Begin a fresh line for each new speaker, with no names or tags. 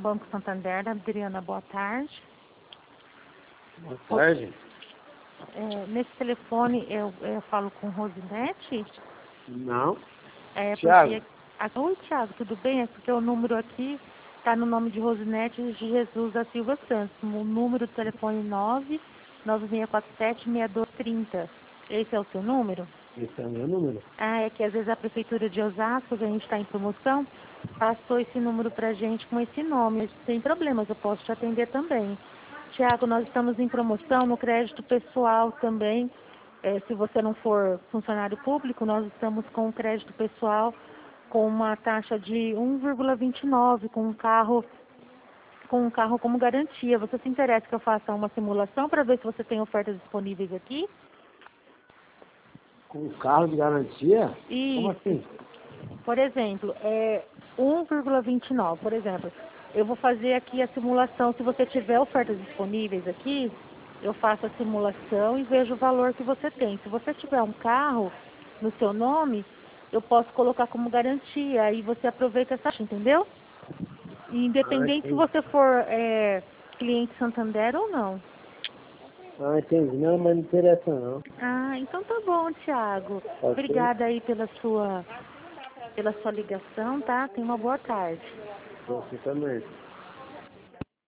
Banco Santander, Adriana, boa tarde.
Boa tarde.
Nesse telefone eu falo com Rosinete?
Não.
Porque... Oi, Thiago, tudo bem? É porque o número aqui está no nome de Rosinete de Jesus da Silva Santos. O número do telefone 99647-6230. Esse é o seu número?
Esse é o meu número.
É que às vezes a Prefeitura de Osasco, que a gente está em promoção, passou esse número para a gente com esse nome. Sem problemas, eu posso te atender também. Tiago, nós estamos em promoção no crédito pessoal também. Se você não for funcionário público, nós estamos com o crédito pessoal com uma taxa de 1,29 com um carro como garantia. Você se interessa que eu faça uma simulação para ver se você tem ofertas disponíveis aqui?
Com carro de garantia?
Isso.
Como assim?
Por exemplo, 1,29, por exemplo. Eu vou fazer aqui a simulação. Se você tiver ofertas disponíveis aqui, eu faço a simulação e vejo o valor que você tem. Se você tiver um carro no seu nome, eu posso colocar como garantia. Aí você aproveita essa taxa, entendeu? Independente se você for cliente Santander ou não.
Entendi. Não, mas não interessa não.
Então tá bom, Thiago. Obrigada aí pela sua ligação, tá? Tenha uma boa tarde.
Você também.